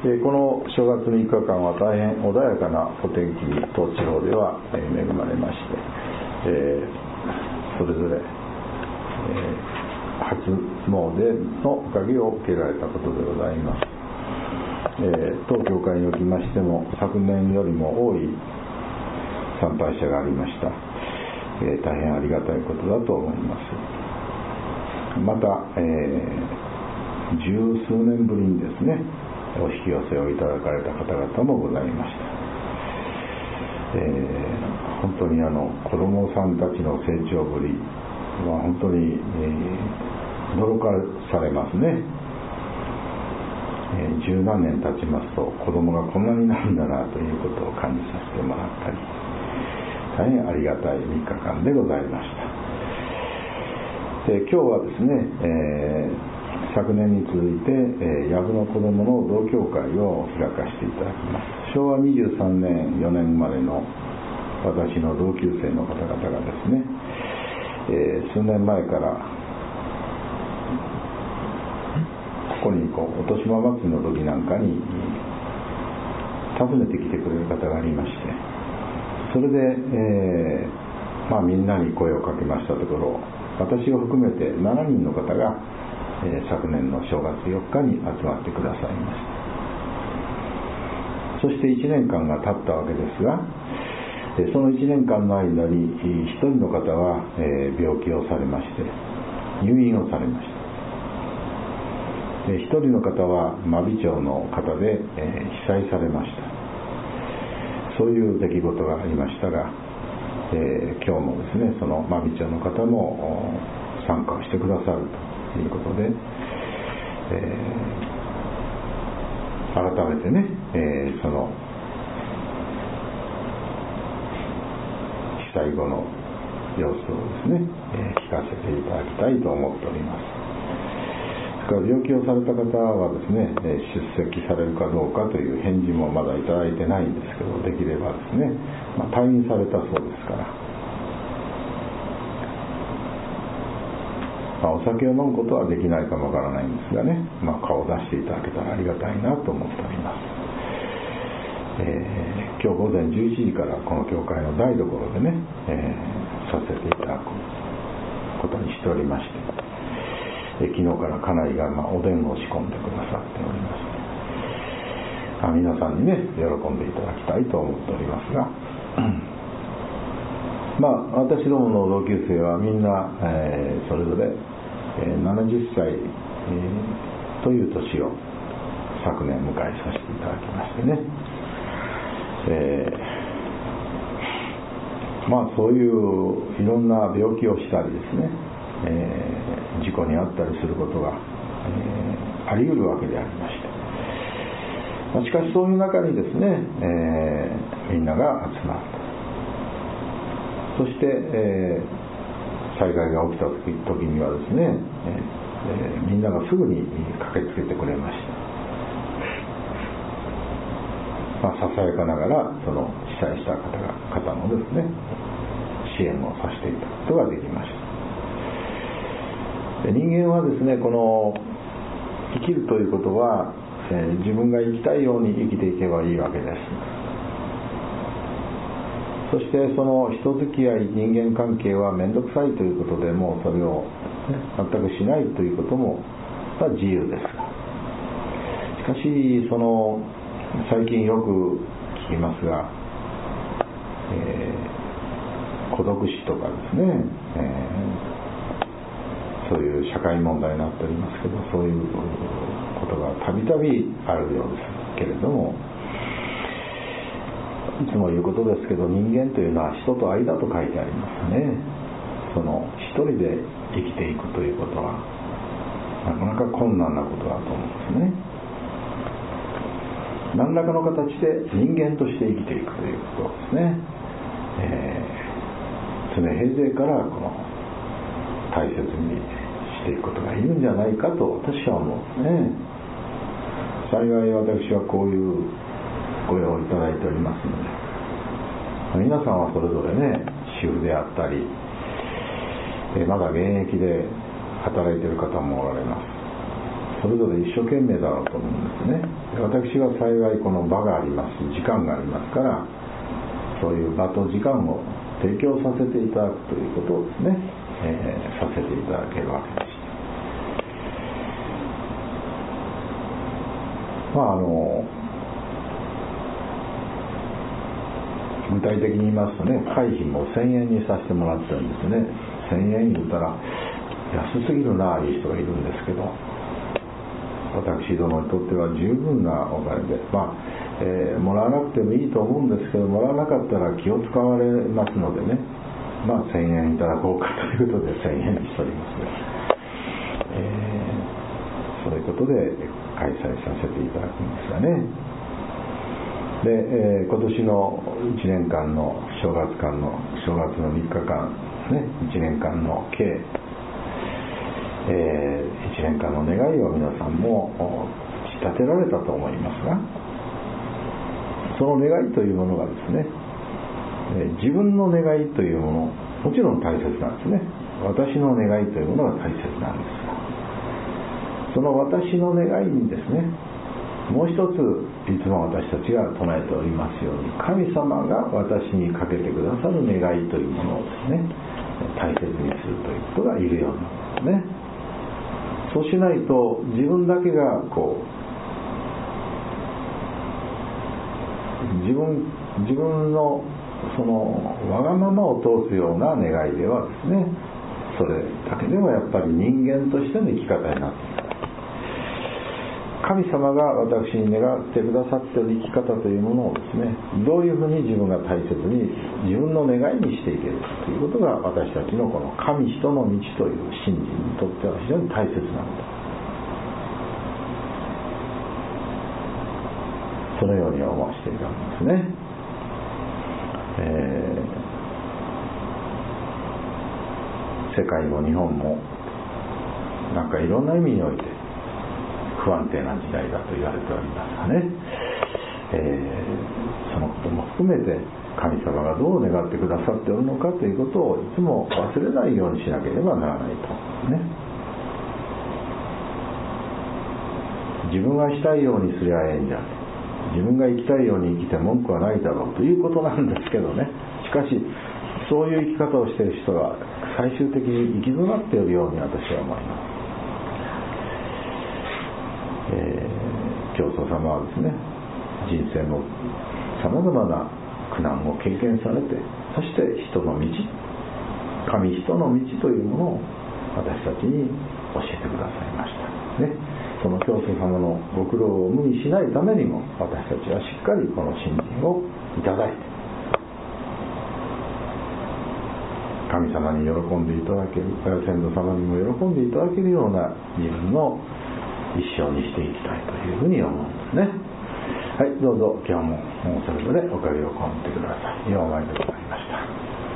この正月3日間は大変穏やかなお天気に当地方では恵まれまして、それぞれ、初詣のおかげを受けられたことでございます。当教会におきましても昨年よりも多い参拝者がありました。大変ありがたいことだと思います。また、十数年ぶりにですね、お引き寄せをいただかれた方々もございました。本当に子供さんたちの成長ぶりは本当に、驚かされますね。十何年経ちますと子供がこんなになるんだなということを感じさせてもらったり、大変ありがたい3日間でございました。今日はですね、昨年に続いて藪の子どもの同協会を開かせていただきます。昭和23年4年生まれの私の同級生の方々がですね、数年前からここにお年玉祭りの時なんかに訪ねてきてくれる方がありまして、それで、みんなに声をかけましたところ、私を含めて7人の方が昨年の正月4日に集まってくださいました。そして1年間が経ったわけですが、その1年間の間に1人の方は病気をされまして入院をされました。1人の方は真備町の方で被災されました。そういう出来事がありましたが、今日もですね、その真備町の方も参加をしてくださるということで、改めてね、その被災後の様子をですね、聞かせていただきたいと思っております。病気をされた方はですね、出席されるかどうかという返事もまだいただいてないんですけど、できればですね、退院されたそうですから、お酒を飲むことはできないかもわからないんですがね、顔を出していただけたらありがたいなと思っております。今日午前11時からこの教会の台所でね、させていただくことにしておりまして、昨日から家内がおでんを仕込んでくださっておりまして、皆さんにね喜んでいただきたいと思っておりますが、私どもの同級生はみんな、それぞれ、70歳、という年を昨年迎えさせていただきましてね、そういういろんな病気をしたりですね、事故に遭ったりすることが、あり得るわけでありまして、しかしそういう中にですね、みんなが集まると。そして、災害が起きた時にはですね、みんながすぐに駆けつけてくれました。ささやかながらその被災した方のですね、支援をさせていただくことができました。人間はですね、この生きるということは、自分が生きたいように生きていけばいいわけです。そしてその人付き合い、人間関係は面倒くさいということでもうそれを、全くしないということも自由です。しかしその最近よく聞きますが、孤独死とかですね、そういう社会問題になっておりますけど、そういうことがたびたびあるようですけれども、いつも言うことですけど、人間というのは人と間と書いてありますね。その一人で生きていくということはなかなか困難なことだと思うんですね。何らかの形で人間として生きていくということですね。常平生からこの大切にしていくことがいるんじゃないかと私は思うんですね。幸い私はこういうご用をいただいておりますので、皆さんはそれぞれね、主婦であったり、まだ現役で働いている方もおられます。 それぞれ一生懸命だろうと思うんですね。私は幸いこの場があります、時間がありますから、そういう場と時間を提供させていただくということをですね、させていただけるわけです。具体的に言いますとね、会費も1000円にさせてもらってるんですね。1000円言うたら安すぎるなあいう人がいるんですけど、私どもにとっては十分なお金で、もらわなくてもいいと思うんですけど、もらわなかったら気を使われますのでね、1000円いただこうかということで1000円にしておりますが、そういうことで開催させていただくんですがね。で、今年の1年間の正月の3日間ね、1年間の計、1年間の願いを皆さんも立てられたと思いますが、その願いというものがですね、自分の願いというもの、もちろん大切なんですね。私の願いというものが大切なんですが、その私の願いにですね、もう一ついつも私たちが唱えておりますように、神様が私にかけてくださる願いというものをですね、大切にするということがいるようなんですね。そうしないと自分だけが自分のそのわがままを通すような願いではですね、それだけでもやっぱり人間としての生き方になっている。神様が私に願ってくださっている生き方というものをですね、どういうふうに自分が大切に自分の願いにしていけるかということが、私たちのこの神人の道という信心にとっては非常に大切なこと、そのように思わせていたんですね。世界も日本もなんかいろんな意味において不安定な時代だと言われておりますがね、そのことも含めて神様がどう願ってくださっておるのかということをいつも忘れないようにしなければならないとね。自分がしたいようにすりゃええんじゃ、自分が生きたいように生きて文句はないだろうということなんですけどね。しかしそういう生き方をしている人が最終的に行き詰まっているように私は思います。教祖様はですね、人生のさまざまな苦難を経験されて、そして人の道、神人の道というものを私たちに教えてくださいましたね。その教祖様のご苦労を無にしないためにも、私たちはしっかりこの信心をいただいて、神様に喜んでいただける、先祖様にも喜んでいただけるような自分の一生にしていきたいというふうに思うんですね。はい、どうぞ今日もそれぞれおかげをこんでください。ようまいでございました。